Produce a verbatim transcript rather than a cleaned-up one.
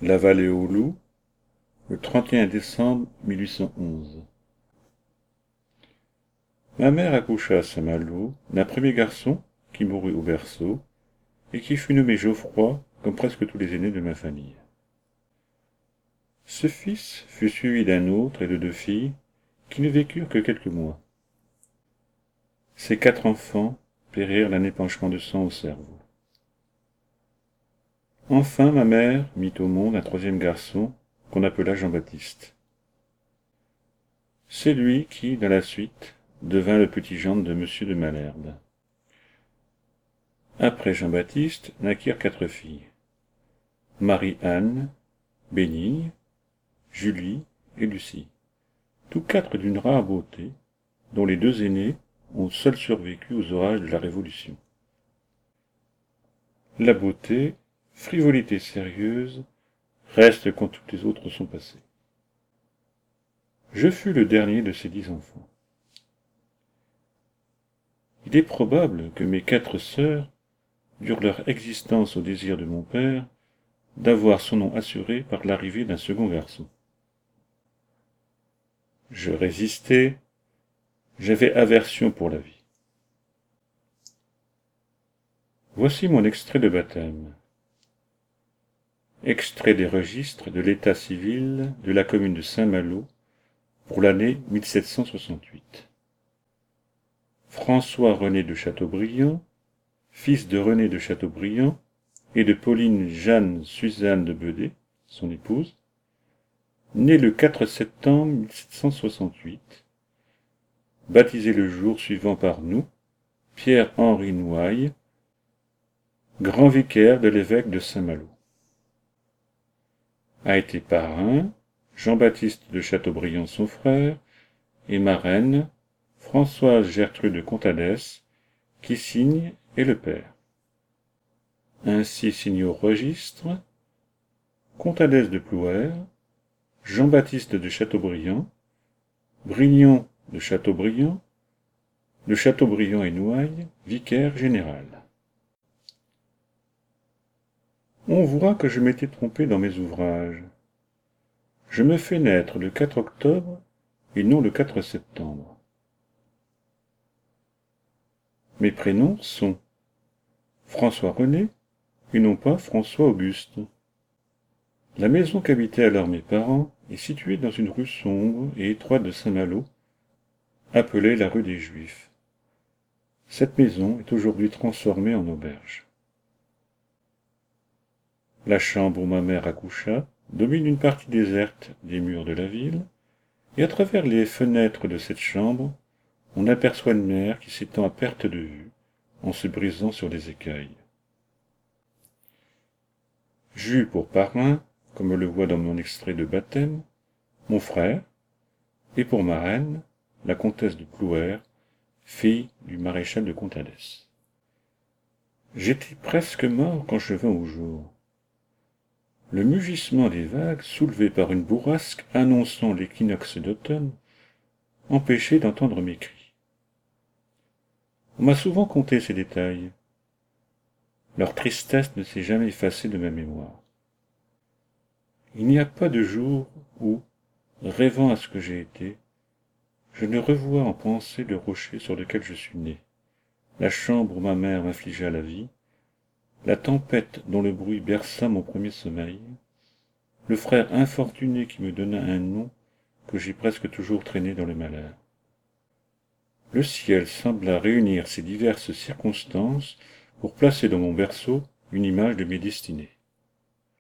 La Vallée aux loups, le trente et un décembre mille huit cent onze. Ma mère accoucha à Saint-Malo d'un premier garçon qui mourut au berceau et qui fut nommé Geoffroy comme presque tous les aînés de ma famille. Ce fils fut suivi d'un autre et de deux filles qui ne vécurent que quelques mois. Ces quatre enfants périrent d'un épanchement de sang au cerveau. Enfin ma mère mit au monde un troisième garçon qu'on appela Jean-Baptiste. C'est lui qui, dans la suite, devint le petit gendre de Monsieur de Malherbe. Après Jean-Baptiste naquirent quatre filles. Marie-Anne, Bénigne, Julie et Lucie, tous quatre d'une rare beauté, dont les deux aînés ont seuls survécu aux orages de la Révolution. La beauté, frivolité sérieuse, reste quand toutes les autres sont passées. Je fus le dernier de ces dix enfants. Il est probable que mes quatre sœurs durent leur existence au désir de mon père d'avoir son nom assuré par l'arrivée d'un second garçon. Je résistais, j'avais aversion pour la vie. Voici mon extrait de baptême. Extrait des registres de l'état civil de la commune de Saint-Malo pour l'année mille sept cent soixante-huit. François-René de Chateaubriand, fils de René de Chateaubriand et de Pauline Jeanne Suzanne de Bedée, son épouse, né le quatre septembre mille sept cent soixante-huit, baptisé le jour suivant par nous, Pierre-Henri Nouaille, grand vicaire de l'évêque de Saint-Malo. A été parrain Jean-Baptiste de Chateaubriand son frère et marraine Françoise Gertrude Comtadès, qui signe et le père. Ainsi signé au registre Comtadès de Plouer, Jean-Baptiste de Chateaubriand, Brignon de Chateaubriand, de Chateaubriand et Nouaille, vicaire général. On voit que je m'étais trompé dans mes ouvrages. Je me fais naître le quatre octobre et non le quatre septembre. Mes prénoms sont François-René et non pas François-Auguste. La maison qu'habitaient alors mes parents est située dans une rue sombre et étroite de Saint-Malo, appelée la rue des Juifs. Cette maison est aujourd'hui transformée en auberge. La chambre où ma mère accoucha domine une partie déserte des murs de la ville, et à travers les fenêtres de cette chambre, on aperçoit une mer qui s'étend à perte de vue, en se brisant sur des écailles. J'eus pour parrain, comme on le voit dans mon extrait de baptême, mon frère, et pour marraine, la comtesse de Plouer, fille du maréchal de Comtadès. J'étais presque mort quand je vins au jour. Le mugissement des vagues, soulevé par une bourrasque annonçant l'équinoxe d'automne, empêchait d'entendre mes cris. On m'a souvent conté ces détails. Leur tristesse ne s'est jamais effacée de ma mémoire. Il n'y a pas de jour où, rêvant à ce que j'ai été, je ne revois en pensée le rocher sur lequel je suis né, la chambre où ma mère m'infligea la vie, la tempête dont le bruit berça mon premier sommeil, le frère infortuné qui me donna un nom que j'ai presque toujours traîné dans le malheur. Le ciel sembla réunir ces diverses circonstances pour placer dans mon berceau une image de mes destinées.